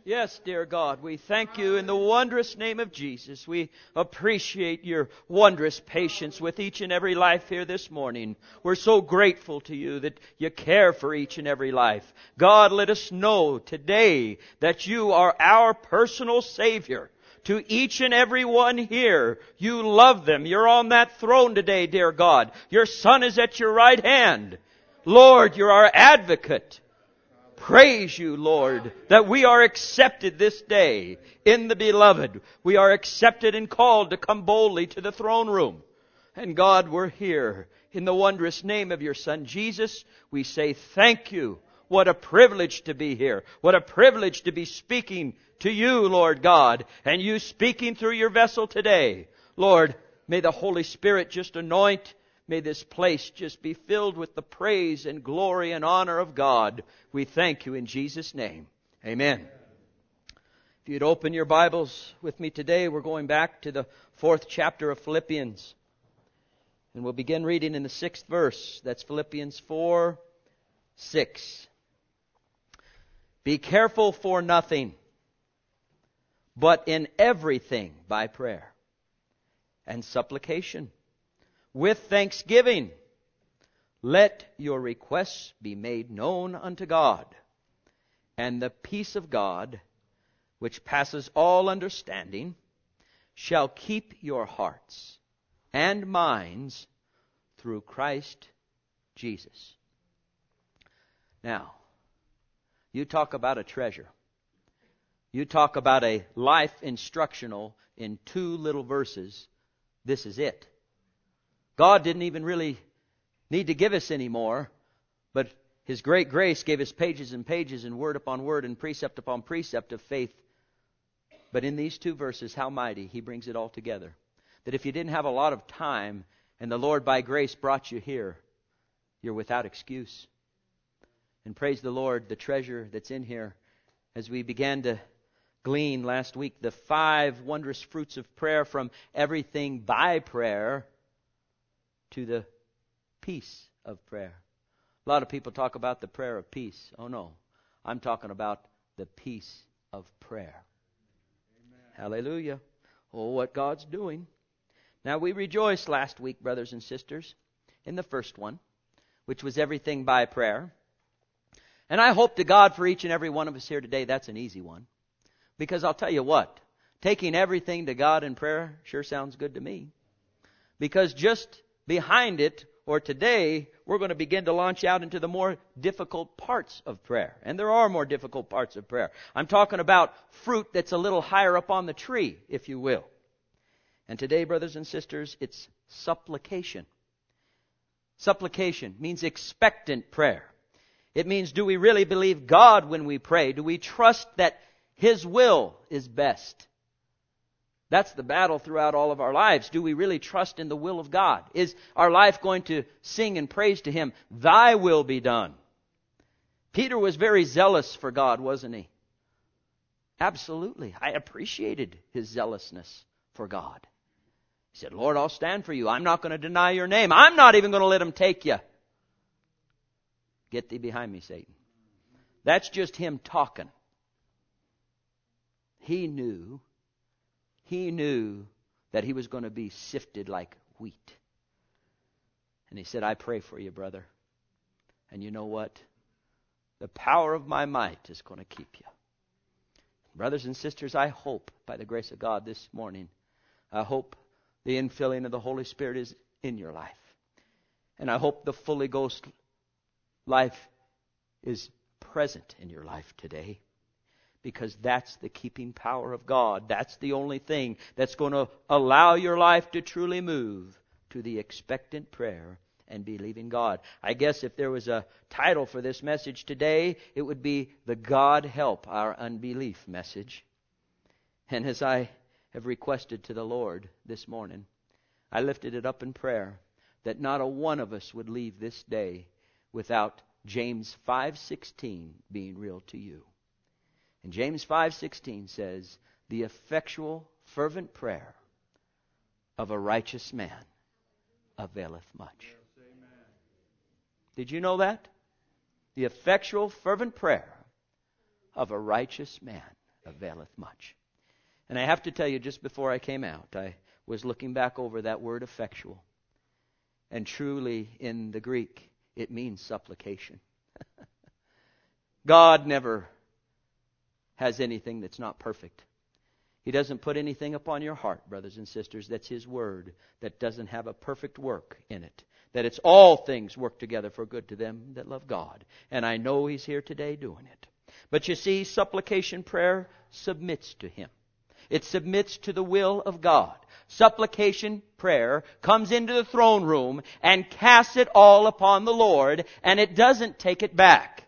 Yes, dear God, we thank you in the wondrous name of Jesus. We appreciate your wondrous patience with each and every life here this morning. We're so grateful to you that you care for each and every life. God, let us know today that you are our personal Savior. To each and every one here, you love them. You're on that throne today, dear God. Your Son is at your right hand. Lord, you're our advocate. Praise you, Lord, that we are accepted this day in the Beloved. We are accepted and called to come boldly to the throne room. And God, we're here in the wondrous name of your Son, Jesus. We say thank you. What a privilege to be here. What a privilege to be speaking to you, Lord God, and you speaking through your vessel today. Lord, may the Holy Spirit just anoint. May this place just be filled with the praise and glory and honor of God. We thank you in Jesus' name. Amen. If you'd open your Bibles with me today, we're going back to the 4th chapter of Philippians. And we'll begin reading in the 6th verse. That's Philippians 4:6. Be careful for nothing, but in everything by prayer and supplication, with thanksgiving, let your requests be made known unto God. And the peace of God, which passes all understanding, shall keep your hearts and minds through Christ Jesus. Now, you talk about a treasure. You talk about a life instructional in 2 little verses. This is it. God didn't even really need to give us any more, but His great grace gave us pages and pages and word upon word and precept upon precept of faith. But in these 2 verses, how mighty He brings it all together. That if you didn't have a lot of time and the Lord by grace brought you here, you're without excuse. And praise the Lord, the treasure that's in here, as we began to glean last week, the 5 wondrous fruits of prayer, from everything by prayer to the peace of prayer. A lot of people talk about the prayer of peace. Oh no, I'm talking about the peace of prayer. Amen. Hallelujah. Oh, what God's doing. Now, we rejoiced last week, brothers and sisters, in the first one, which was everything by prayer. And I hope to God for each and every one of us here today, that's an easy one. Because I'll tell you what, taking everything to God in prayer sure sounds good to me. Because just behind it, or today, we're going to begin to launch out into the more difficult parts of prayer. And there are more difficult parts of prayer. I'm talking about fruit that's a little higher up on the tree, if you will. And today, brothers and sisters, it's supplication. Supplication means expectant prayer. It means, do we really believe God when we pray? Do we trust that His will is best? That's the battle throughout all of our lives. Do we really trust in the will of God? Is our life going to sing and praise to Him, Thy will be done? Peter was very zealous for God, wasn't he? Absolutely. I appreciated his zealousness for God. He said, Lord, I'll stand for you. I'm not going to deny your name. I'm not even going to let them take you. Get thee behind me, Satan. That's just him talking. He knew that he was going to be sifted like wheat. And he said, I pray for you, brother. And you know what? The power of my might is going to keep you. Brothers and sisters, I hope, by the grace of God this morning, I hope the infilling of the Holy Spirit is in your life. And I hope the Holy Ghost life is present in your life today. Because that's the keeping power of God. That's the only thing that's going to allow your life to truly move to the expectant prayer and believing God. I guess if there was a title for this message today, it would be the God Help Our Unbelief message. And as I have requested to the Lord this morning, I lifted it up in prayer that not a one of us would leave this day without James 5:16 being real to you. And James 5:16 says, the effectual, fervent prayer of a righteous man availeth much. Yes, amen. Did you know that? The effectual, fervent prayer of a righteous man availeth much. And I have to tell you, just before I came out, I was looking back over that word effectual. And truly, in the Greek, it means supplication. God never has anything that's not perfect. He doesn't put anything upon your heart, brothers and sisters. That's His Word that doesn't have a perfect work in it. That it's all things work together for good to them that love God. And I know He's here today doing it. But you see, supplication prayer submits to Him. It submits to the will of God. Supplication prayer comes into the throne room and casts it all upon the Lord, and it doesn't take it back.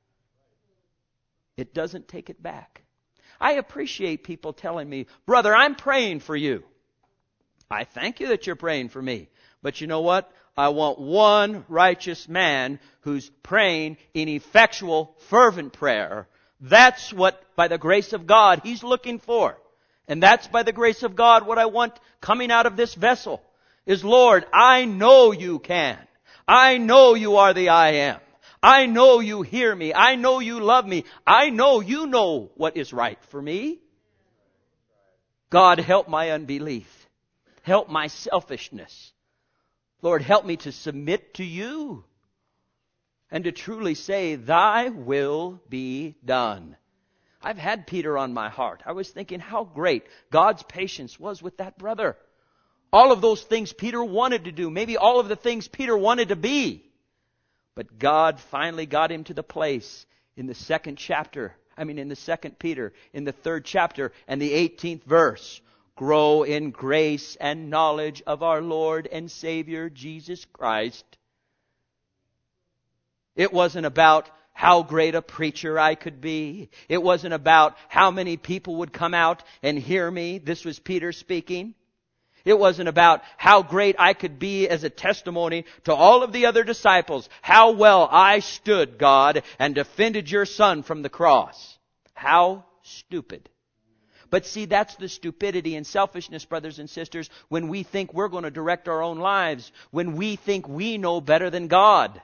It doesn't take it back. I appreciate people telling me, "Brother, I'm praying for you." I thank you that you're praying for me. But you know what? I want one righteous man who's praying in effectual, fervent prayer. That's what, by the grace of God, He's looking for. And that's, by the grace of God, what I want coming out of this vessel is, Lord, I know you can. I know you are the I am. I know you hear me. I know you love me. I know you know what is right for me. God, help my unbelief. Help my selfishness. Lord, help me to submit to you and to truly say, Thy will be done. I've had Peter on my heart. I was thinking how great God's patience was with that brother. All of those things Peter wanted to do. Maybe all of the things Peter wanted to be. But God finally got him to the place in the second Peter, in the 3rd chapter and the 18th verse. Grow in grace and knowledge of our Lord and Savior Jesus Christ. It wasn't about how great a preacher I could be. It wasn't about how many people would come out and hear me. This was Peter speaking. It wasn't about how great I could be as a testimony to all of the other disciples. How well I stood, God, and defended your Son from the cross. How stupid. But see, that's the stupidity and selfishness, brothers and sisters, when we think we're going to direct our own lives, when we think we know better than God.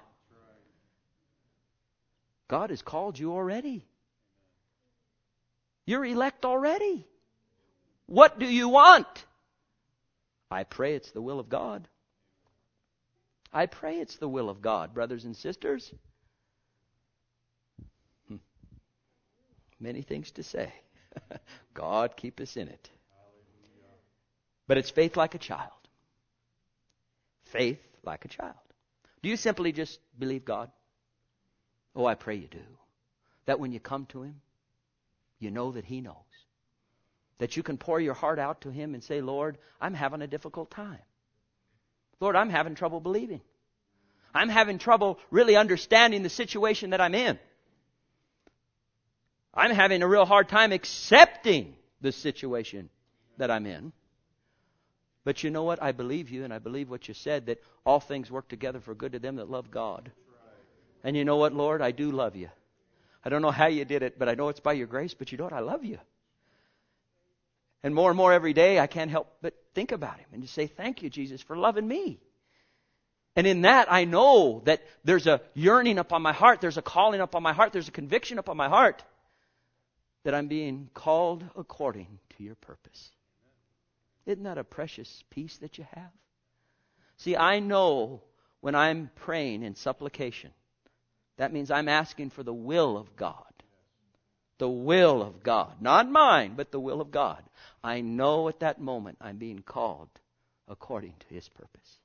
God has called you already. You're elect already. What do you want? I pray it's the will of God. I pray it's the will of God, brothers and sisters. Many things to say. God keep us in it. But it's faith like a child. Faith like a child. Do you simply just believe God? Oh, I pray you do. That when you come to Him, you know that He knows. That you can pour your heart out to Him and say, Lord, I'm having a difficult time. Lord, I'm having trouble believing. I'm having trouble really understanding the situation that I'm in. I'm having a real hard time accepting the situation that I'm in. But you know what? I believe you, and I believe what you said, that all things work together for good to them that love God. And you know what, Lord? I do love you. I don't know how you did it, but I know it's by your grace. But you know what? I love you. And more every day, I can't help but think about Him and just say, thank you, Jesus, for loving me. And in that, I know that there's a yearning upon my heart. There's a calling upon my heart. There's a conviction upon my heart that I'm being called according to your purpose. Isn't that a precious peace that you have? See, I know when I'm praying in supplication, that means I'm asking for the will of God. The will of God. Not mine, but the will of God. I know at that moment I'm being called according to His purpose.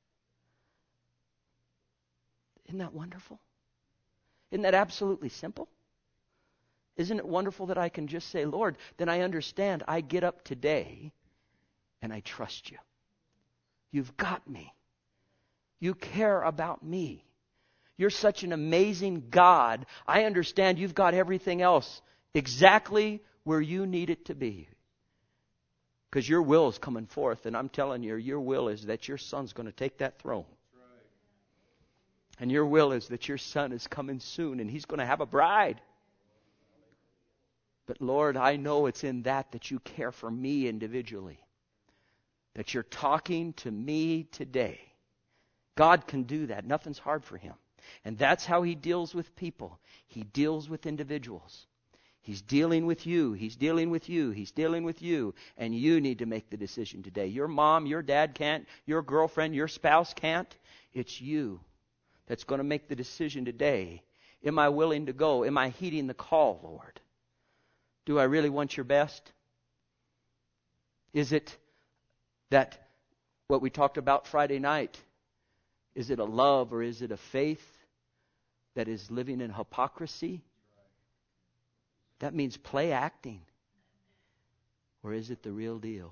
Isn't that wonderful? Isn't that absolutely simple? Isn't it wonderful that I can just say, Lord, then I understand. I get up today and I trust you. You've got me. You care about me. You're such an amazing God. I understand you've got everything else exactly where you need it to be. Because your will is coming forth, and I'm telling you, your will is that your Son's going to take that throne. And your will is that your Son is coming soon, and He's going to have a bride. But Lord, I know it's in that you care for me individually. That you're talking to me today. God can do that. Nothing's hard for Him. And that's how He deals with people. He deals with individuals. He's dealing with you. He's dealing with you. He's dealing with you. And you need to make the decision today. Your mom, your dad can't. Your girlfriend, your spouse can't. It's you that's going to make the decision today. Am I willing to go? Am I heeding the call, Lord? Do I really want your best? Is it that what we talked about Friday night? Is it a love or is it a faith that is living in hypocrisy? That means play acting. Or is it the real deal?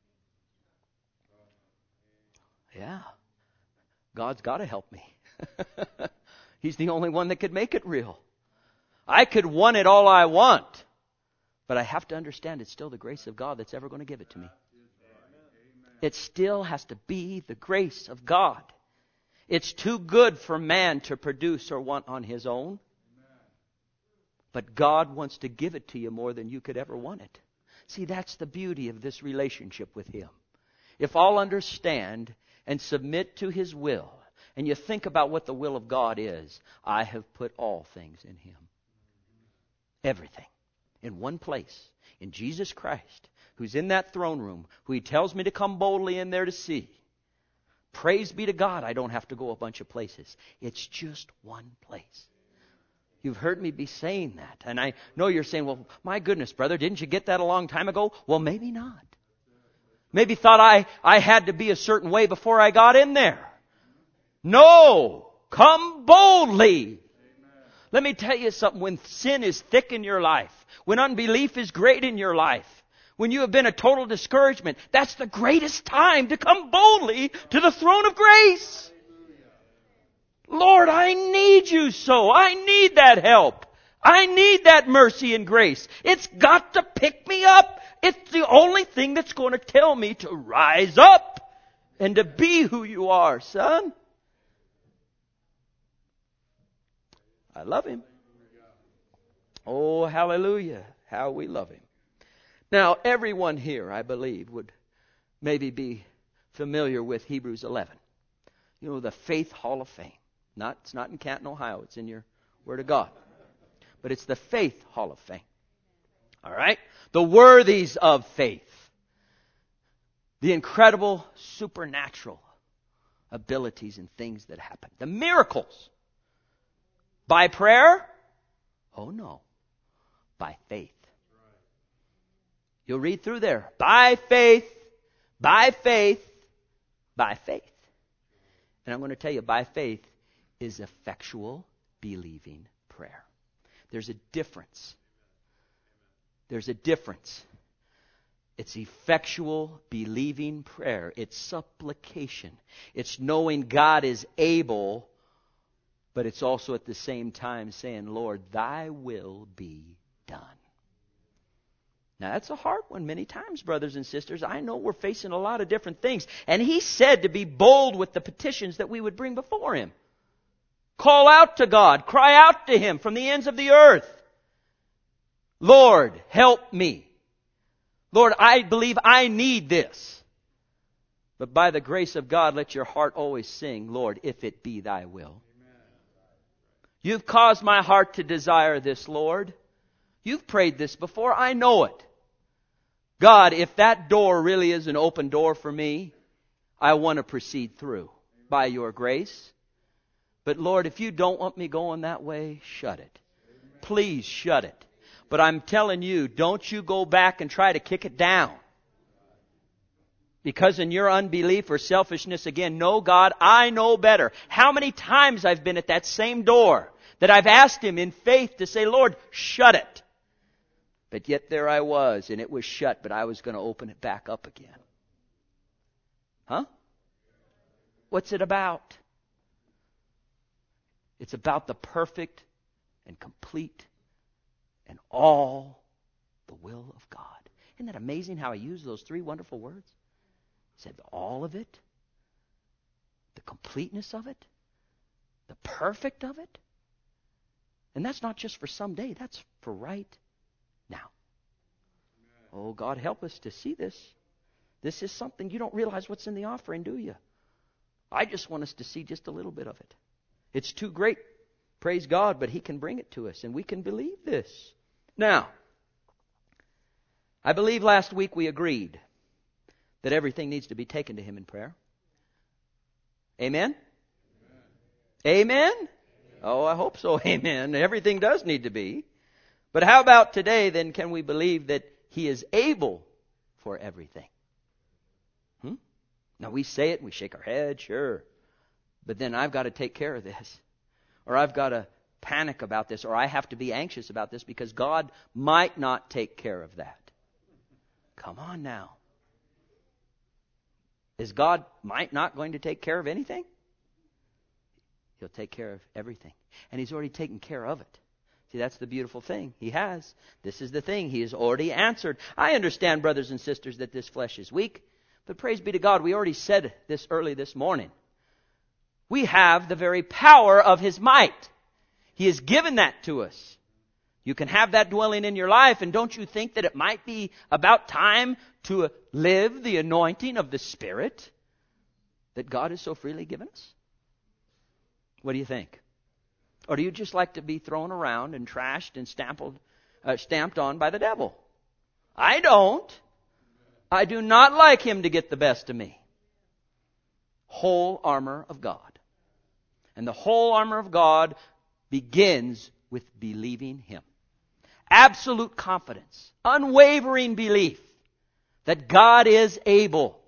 Yeah. God's got to help me. He's the only one that could make it real. I could want it all I want. But I have to understand it's still the grace of God that's ever going to give it to me. It still has to be the grace of God. It's too good for man to produce or want on his own. But God wants to give it to you more than you could ever want it. See, that's the beauty of this relationship with Him. If all understand and submit to His will, and you think about what the will of God is, I have put all things in Him. Everything. In one place. In Jesus Christ, who's in that throne room, who He tells me to come boldly in there to see. Praise be to God, I don't have to go a bunch of places. It's just one place. You've heard me be saying that. And I know you're saying, well, my goodness, brother, didn't you get that a long time ago? Well, maybe not. Maybe thought I had to be a certain way before I got in there. No! Come boldly! Amen. Let me tell you something. When sin is thick in your life, when unbelief is great in your life, when you have been a total discouragement, that's the greatest time to come boldly to the throne of grace. Lord, I need you so. I need that help. I need that mercy and grace. It's got to pick me up. It's the only thing that's going to tell me to rise up and to be who you are, son. I love Him. Oh, hallelujah. How we love Him. Now, everyone here, I believe, would maybe be familiar with Hebrews 11. You know, the Faith Hall of Fame. It's not in Canton, Ohio. It's in your Word of God. But it's the Faith Hall of Fame. All right? The worthies of faith. The incredible supernatural abilities and things that happen. The miracles. By prayer? Oh no. By faith. You'll read through there. By faith, by faith, by faith. And I'm going to tell you, by faith is effectual believing prayer. There's a difference. There's a difference. It's effectual believing prayer. It's supplication. It's knowing God is able, but it's also at the same time saying, Lord, thy will be done. Now, that's a hard one many times, brothers and sisters. I know we're facing a lot of different things. And He said to be bold with the petitions that we would bring before Him. Call out to God. Cry out to Him from the ends of the earth. Lord, help me. Lord, I believe I need this. But by the grace of God, let your heart always sing, Lord, if it be thy will. You've caused my heart to desire this, Lord. You've prayed this before. I know it. God, if that door really is an open door for me, I want to proceed through by your grace. But Lord, if you don't want me going that way, shut it. Please shut it. But I'm telling you, don't you go back and try to kick it down. Because in your unbelief or selfishness, again, no, God, I know better. How many times I've been at that same door that I've asked Him in faith to say, Lord, shut it. But yet there I was, and it was shut, but I was going to open it back up again. Huh? What's it about? It's about the perfect and complete and all the will of God. Isn't that amazing how He used those three wonderful words? He said all of it, the completeness of it, the perfect of it. And that's not just for someday, that's for right now. Oh, God, help us to see this. This is something you don't realize what's in the offering, do you? I just want us to see just a little bit of it. It's too great, praise God, but He can bring it to us, and we can believe this. Now, I believe last week we agreed that everything needs to be taken to Him in prayer. Amen? Amen? Oh, I hope so. Amen. Everything does need to be. But how about today, then, can we believe that He is able for everything? Now, we say it and we shake our head, sure. But then I've got to take care of this. Or I've got to panic about this. Or I have to be anxious about this because God might not take care of that. Come on now. Is God might not going to take care of anything? He'll take care of everything. And He's already taken care of it. See, that's the beautiful thing. He has. This is the thing. He has already answered. I understand, brothers and sisters, that this flesh is weak. But praise be to God, we already said this early this morning. We have the very power of His might. He has given that to us. You can have that dwelling in your life, and don't you think that it might be about time to live the anointing of the Spirit that God has so freely given us? What do you think? Or do you just like to be thrown around and trashed and stamped on by the devil? I don't. I do not like him to get the best of me. Whole armor of God. And the whole armor of God begins with believing Him. Absolute confidence, unwavering belief that God is able.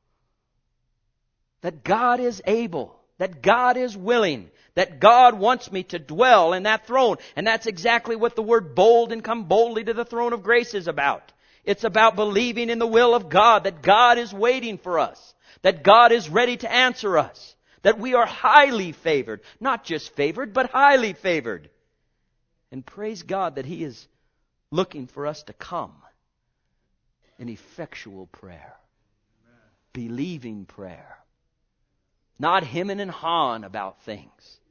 That God is able. That God is willing. That God wants me to dwell in that throne. And that's exactly what the word bold and come boldly to the throne of grace is about. It's about believing in the will of God, that God is waiting for us, that God is ready to answer us, that we are highly favored, not just favored, but highly favored. And praise God that He is looking for us to come in effectual prayer, believing prayer, not hemming and hawing about things.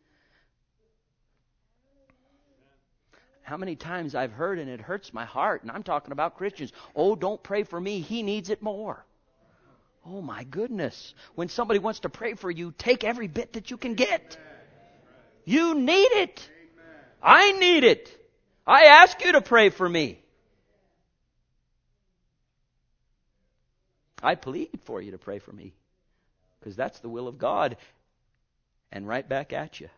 How many times I've heard, and it hurts my heart, and I'm talking about Christians, oh, don't pray for me, he needs it more. Oh my goodness. When somebody wants to pray for you, take every bit that you can get. You need it. I need it. I ask you to pray for me. I plead for you to pray for me, because that's the will of God. And right back at you.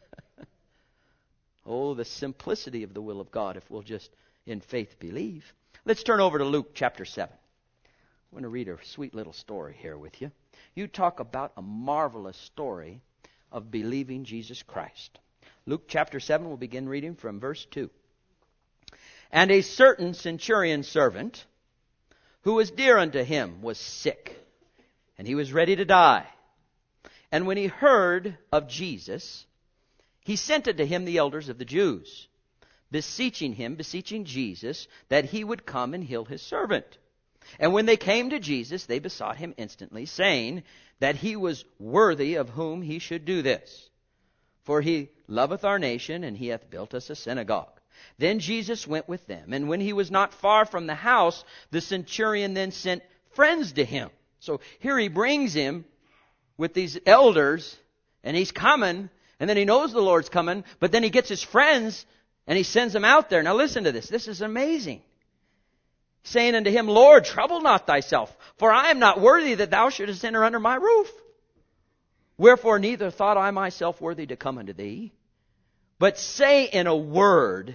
Oh, the simplicity of the will of God if we'll just in faith believe. Let's turn over to Luke chapter 7. I want to read a sweet little story here with you. You talk about a marvelous story of believing Jesus Christ. Luke chapter 7, we'll begin reading from verse 2. And a certain centurion servant, who was dear unto him, was sick, and he was ready to die. And when he heard of Jesus, he sent unto him the elders of the Jews, beseeching Jesus, that he would come and heal his servant. And when they came to Jesus, they besought him instantly, saying that he was worthy of whom he should do this. For he loveth our nation, and he hath built us a synagogue. Then Jesus went with them, and when he was not far from the house, the centurion then sent friends to him. So here he brings him with these elders, and he's coming, and then he knows the Lord's coming, but then he gets his friends, and he sends them out there. Now listen to this. This is amazing. Saying unto him, Lord, trouble not thyself, for I am not worthy that thou shouldest enter under my roof. Wherefore neither thought I myself worthy to come unto thee, but say in a word,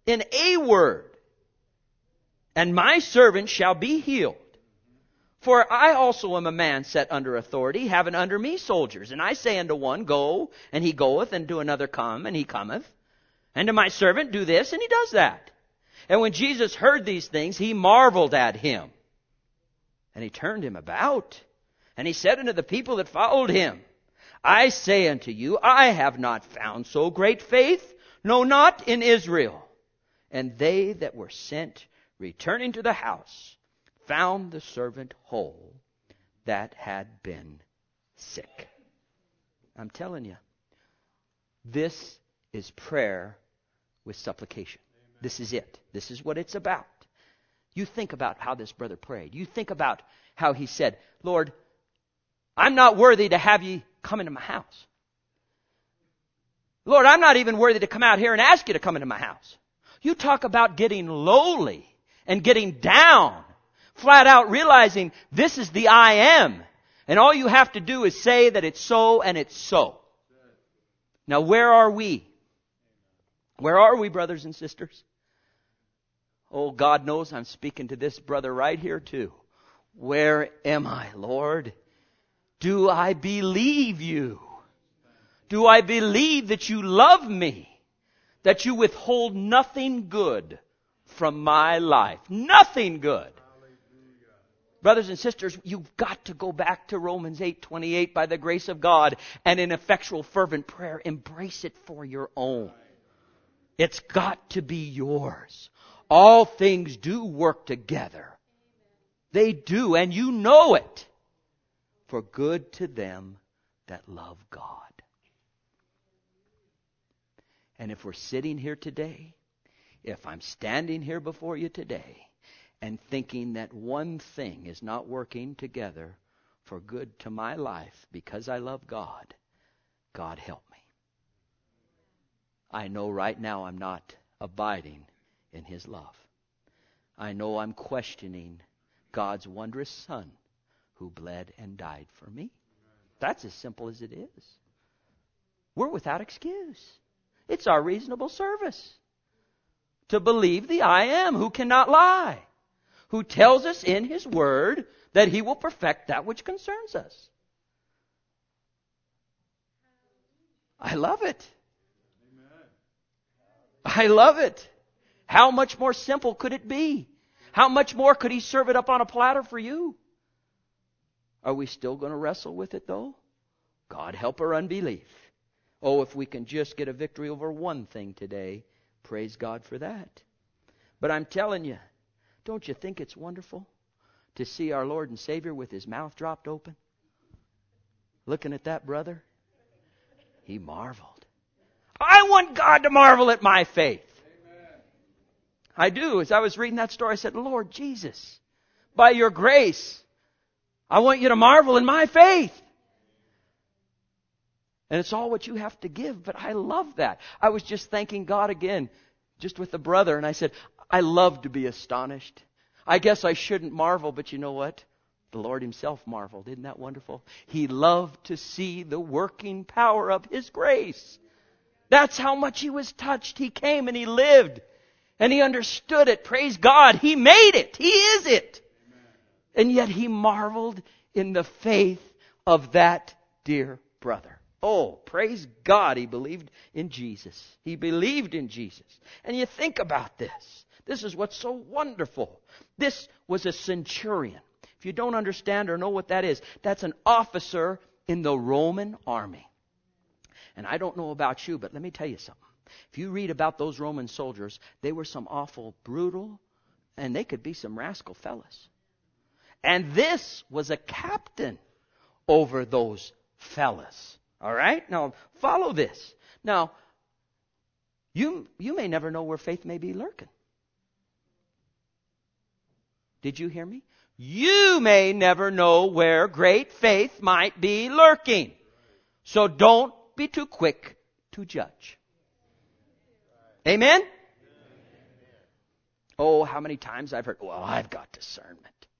and my servant shall be healed. For I also am a man set under authority, having under me soldiers. And I say unto one, go, and he goeth, and to another, come, and he cometh. And to my servant, do this, and he does that. And when Jesus heard these things, he marveled at him. And he turned him about, and he said unto the people that followed him, I say unto you, I have not found so great faith, no, not in Israel. And they that were sent, returning to the house, found the servant whole that had been sick. I'm telling you, this is prayer with supplication. Amen. This is it. This is what it's about. You think about how this brother prayed. You think about how he said, Lord, I'm not worthy to have you come into my house. Lord, I'm not even worthy to come out here and ask you to come into my house. You talk about getting lowly and getting down Flat out realizing this is the I am. And all you have to do is say that it's so and it's so. Now where are we? Where are we, brothers and sisters? Oh, God knows I'm speaking to this brother right here too. Where am I, Lord? Do I believe you? Do I believe that you love me? That you withhold nothing good from my life? Nothing good. Brothers and sisters, you've got to go back to Romans 8:28 by the grace of God and in effectual fervent prayer, embrace it for your own. It's got to be yours. All things do work together. They do, and you know it, for good to them that love God. And if we're sitting here today, if I'm standing here before you today, and thinking that one thing is not working together for good to my life because I love God, God help me. I know right now I'm not abiding in His love. I know I'm questioning God's wondrous Son who bled and died for me. That's as simple as it is. We're without excuse. It's our reasonable service to believe the I am who cannot lie, who tells us in His Word that He will perfect that which concerns us. I love it. I love it. How much more simple could it be? How much more could He serve it up on a platter for you? Are we still going to wrestle with it though? God help our unbelief. Oh, if we can just get a victory over one thing today, praise God for that. But I'm telling you, don't you think it's wonderful to see our Lord and Savior with His mouth dropped open? Looking at that brother, he marveled. I want God to marvel at my faith. Amen. I do. As I was reading that story, I said, Lord Jesus, by your grace, I want you to marvel in my faith. And it's all what you have to give, but I love that. I was just thanking God again, just with the brother, and I said, I love to be astonished. I guess I shouldn't marvel, but you know what? The Lord Himself marveled. Isn't that wonderful? He loved to see the working power of His grace. That's how much He was touched. He came and He lived, and He understood it. Praise God. He made it. He is it. And yet He marveled in the faith of that dear brother. Oh, praise God, he believed in Jesus. He believed in Jesus. And you think about this. This is what's so wonderful. This was a centurion. If you don't understand or know what that is, that's an officer in the Roman army. And I don't know about you, but let me tell you something. If you read about those Roman soldiers, they were some awful brutal, and they could be some rascal fellas. And this was a captain over those fellas. All right? Now, follow this. Now, you may never know where faith may be lurking. Did you hear me? You may never know where great faith might be lurking. So don't be too quick to judge. Amen? Oh, how many times I've heard, well, I've got discernment.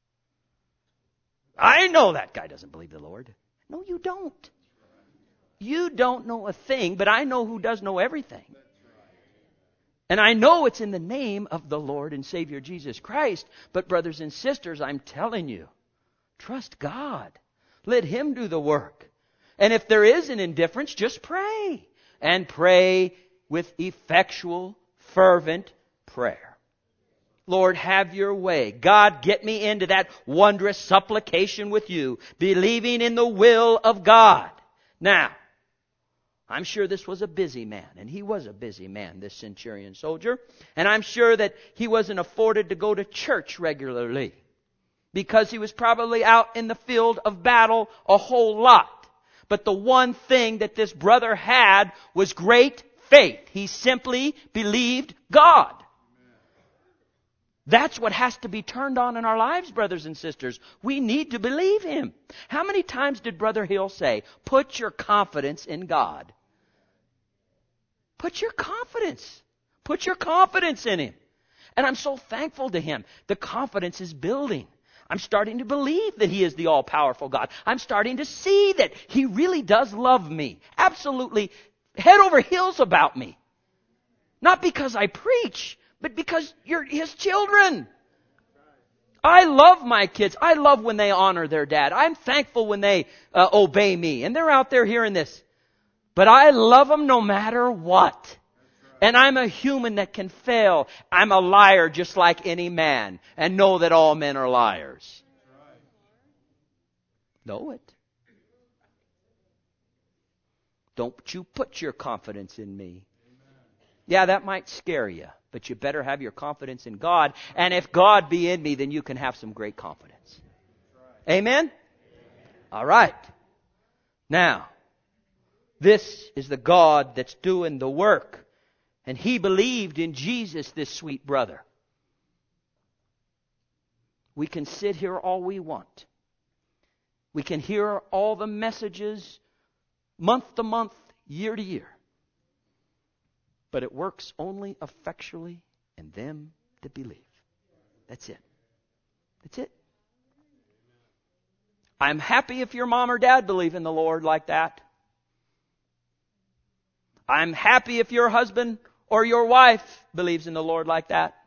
I know that guy doesn't believe the Lord. No, you don't. You don't know a thing, but I know who does know everything. And I know it's in the name of the Lord and Savior Jesus Christ. But brothers and sisters, I'm telling you, trust God. Let Him do the work. And if there is an indifference, just pray. And pray with effectual, fervent prayer. Lord, have your way. God, get me into that wondrous supplication with you, believing in the will of God. Now, I'm sure this was a busy man, and he was a busy man, this centurion soldier. And I'm sure that he wasn't afforded to go to church regularly because he was probably out in the field of battle a whole lot. But the one thing that this brother had was great faith. He simply believed God. That's what has to be turned on in our lives, brothers and sisters. We need to believe Him. How many times did Brother Hill say, put your confidence in God? Put your confidence. Put your confidence in Him. And I'm so thankful to him. The confidence is building. I'm starting to believe that He is the all-powerful God. I'm starting to see that He really does love me. Absolutely head over heels about me. Not because I preach, but because you're His children. I love my kids. I love when they honor their dad. I'm thankful when they obey me. And they're out there hearing this. But I love them no matter what. And I'm a human that can fail. I'm a liar just like any man. And know that all men are liars. Know it. Don't you put your confidence in me. Yeah, that might scare you. But you better have your confidence in God. And if God be in me, then you can have some great confidence. Amen? All right. Now, this is the God that's doing the work. And he believed in Jesus, this sweet brother. We can sit here all we want. We can hear all the messages month to month, year to year. But it works only effectually in them that believe. That's it. That's it. I'm happy if your mom or dad believe in the Lord like that. I'm happy if your husband or your wife believes in the Lord like that.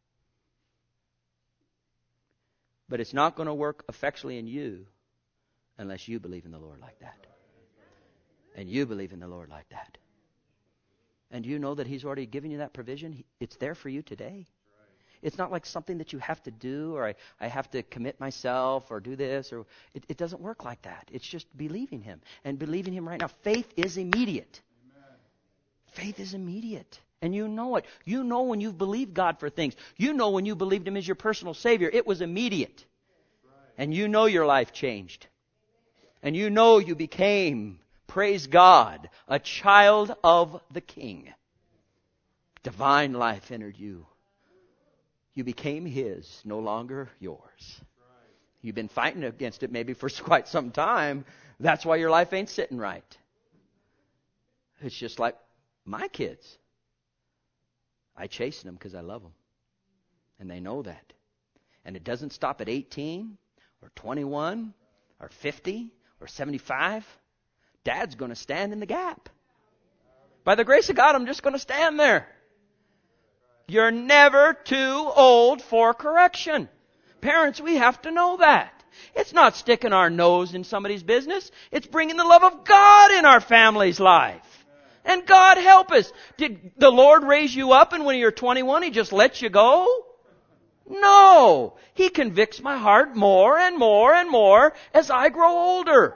But it's not going to work effectually in you unless you believe in the Lord like that. And you believe in the Lord like that. And you know that He's already given you that provision. It's there for you today. It's not like something that you have to do, or I have to commit myself or do this. Or it doesn't work like that. It's just believing Him. And believing Him right now. Faith is immediate. Amen. Faith is immediate. And you know it. You know when you've believed God for things. You know when you believed Him as your personal Savior. It was immediate. And you know your life changed. And you know you became, praise God, a child of the King. Divine life entered you. You became His, no longer yours. You've been fighting against it maybe for quite some time. That's why your life ain't sitting right. It's just like my kids. I chasten them because I love them. And they know that. And it doesn't stop at 18 or 21 or 50 or 75. Dad's going to stand in the gap. By the grace of God, I'm just going to stand there. You're never too old for correction. Parents, we have to know that. It's not sticking our nose in somebody's business. It's bringing the love of God in our family's life. And God help us. Did the Lord raise you up and when you're 21 He just lets you go? No. He convicts my heart more and more and more as I grow older.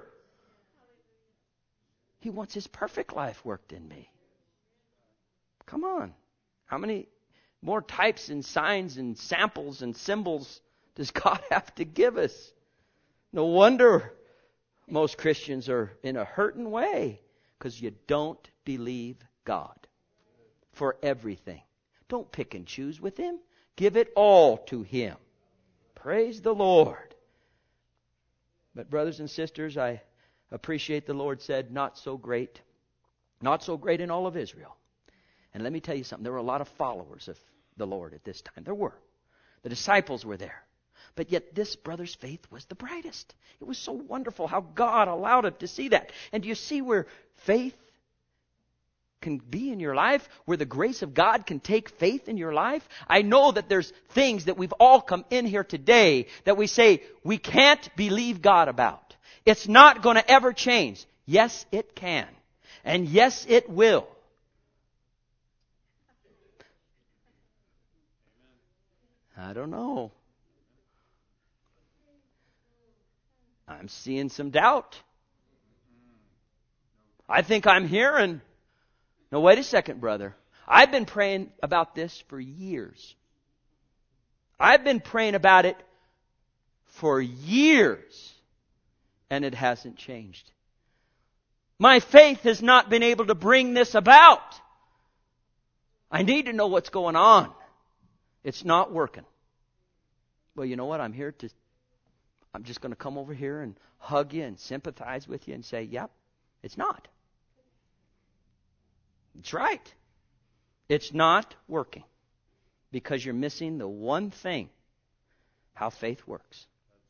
He wants His perfect life worked in me. Come on. How many more types and signs and samples and symbols does God have to give us? No wonder most Christians are in a hurting way because you don't believe God for everything. Don't pick and choose with Him. Give it all to Him. Praise the Lord. But brothers and sisters, I appreciate the Lord said, not so great. Not so great in all of Israel. And let me tell you something. There were a lot of followers of the Lord at this time. There were. The disciples were there. But yet this brother's faith was the brightest. It was so wonderful how God allowed him to see that. And do you see where faith can be in your life? Where the grace of God can take faith in your life? I know that there's things that we've all come in here today that we say we can't believe God about. It's not going to ever change. Yes, it can. And yes, it will. I don't know. I'm seeing some doubt. I think I'm hearing. No, wait a second, brother. I've been praying about this for years. I've been praying about it for years. And it hasn't changed. My faith has not been able to bring this about. I need to know what's going on. It's not working. Well, you know what? I'm just going to come over here and hug you and sympathize with you and say, yep, it's not. It's right. It's not working because you're missing the one thing, how faith works.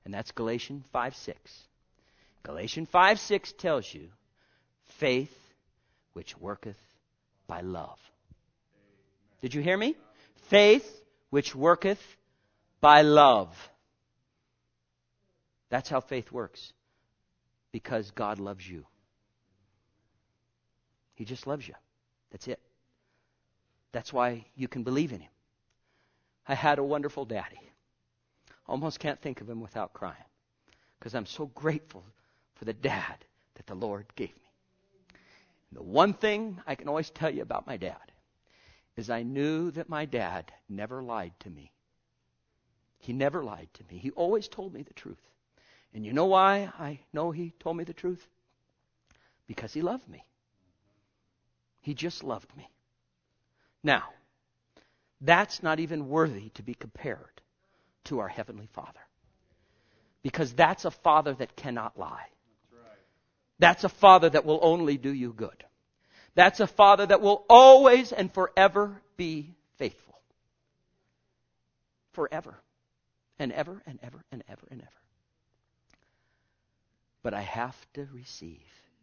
And that's Galatians 5:6. Galatians 5:6 tells you, faith which worketh by love. Did you hear me? Faith which worketh by love. That's how faith works. Because God loves you. He just loves you. That's it. That's why you can believe in Him. I had a wonderful daddy. Almost can't think of him without crying. Because I'm so grateful for the dad that the Lord gave me. And the one thing I can always tell you about my dad is I knew that my dad never lied to me. He never lied to me. He always told me the truth. And you know why I know he told me the truth? Because he loved me. He just loved me. Now, that's not even worthy to be compared to our Heavenly Father. Because that's a Father that cannot lie. That's a Father that will only do you good. That's a Father that will always and forever be faithful. Forever. And ever and ever and ever and ever. But I have to receive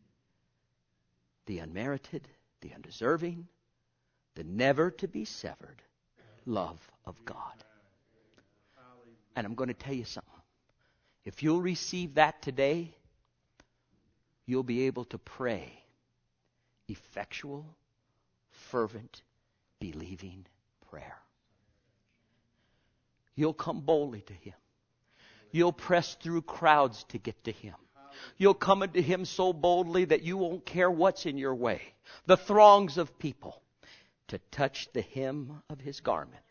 the unmerited, the undeserving, the never to be severed love of God. And I'm going to tell you something. If you'll receive that today, you'll be able to pray effectual, fervent, believing prayer. You'll come boldly to Him. You'll press through crowds to get to Him. You'll come into Him so boldly that you won't care what's in your way. The throngs of people to touch the hem of His garment.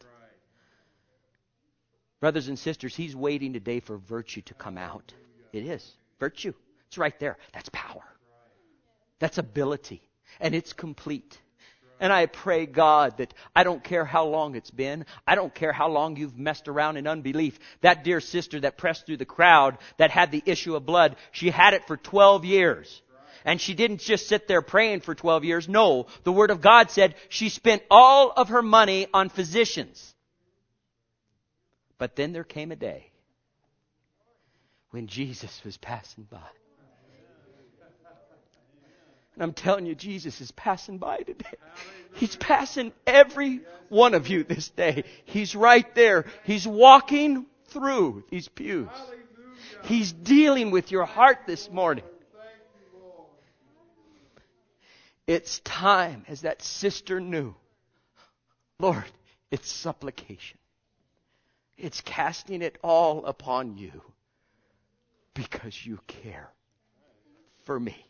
Brothers and sisters, He's waiting today for virtue to come out. It is. Virtue. It's right there. That's power. That's ability. And it's complete. And I pray, God, that I don't care how long it's been. I don't care how long you've messed around in unbelief. That dear sister that pressed through the crowd that had the issue of blood, she had it for 12 years. And she didn't just sit there praying for 12 years. No, the Word of God said she spent all of her money on physicians. But then there came a day when Jesus was passing by. And I'm telling you, Jesus is passing by today. He's passing every one of you this day. He's right there. He's walking through these pews. He's dealing with your heart this morning. It's time, as that sister knew. Lord, it's supplication. It's casting it all upon you because you care for me.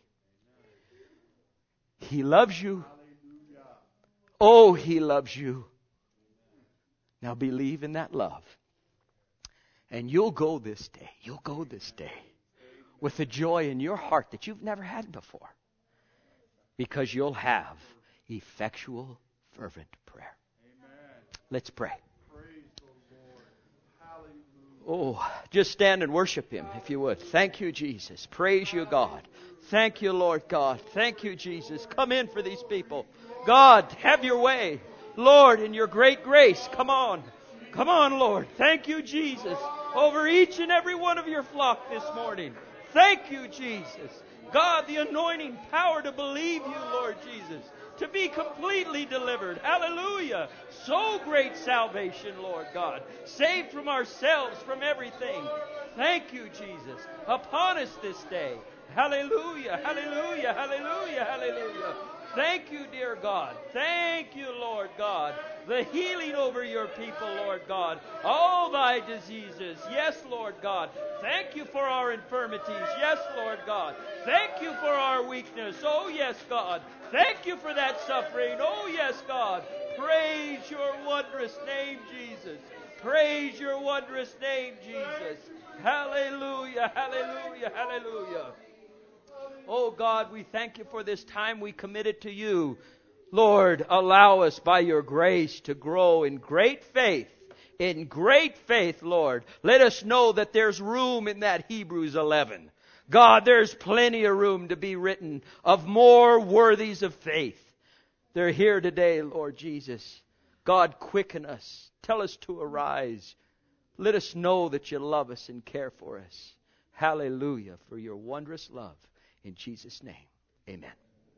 He loves you. Oh, He loves you. Now believe in that love. And you'll go this day. You'll go this day with a joy in your heart that you've never had before. Because you'll have effectual, fervent prayer. Let's pray. Oh, just stand and worship Him if you would. Thank you, Jesus. Praise you, God. Thank you, Lord God. Thank you, Jesus. Come in for these people. God, have your way. Lord, in your great grace, come on. Come on, Lord. Thank you, Jesus, over each and every one of your flock this morning. Thank you, Jesus. God, the anointing power to believe you, Lord Jesus. To be completely delivered. Hallelujah. So great salvation, Lord God. Saved from ourselves, from everything. Thank you, Jesus. Upon us this day. Hallelujah, hallelujah, hallelujah, hallelujah. Thank you, dear God. Thank you, Lord God. The healing over your people, Lord God. All thy diseases. Yes, Lord God. Thank you for our infirmities. Yes, Lord God. Thank you for our weakness. Oh, yes, God. Thank you for that suffering. Oh, yes, God. Praise your wondrous name, Jesus. Praise your wondrous name, Jesus. Hallelujah, hallelujah, hallelujah. Oh God, we thank you for this time we committed to you. Lord, allow us by your grace to grow in great faith. In great faith, Lord. Let us know that there's room in that Hebrews 11. God, there's plenty of room to be written of more worthies of faith. They're here today, Lord Jesus. God, quicken us. Tell us to arise. Let us know that you love us and care for us. Hallelujah for your wondrous love. In Jesus' name, amen.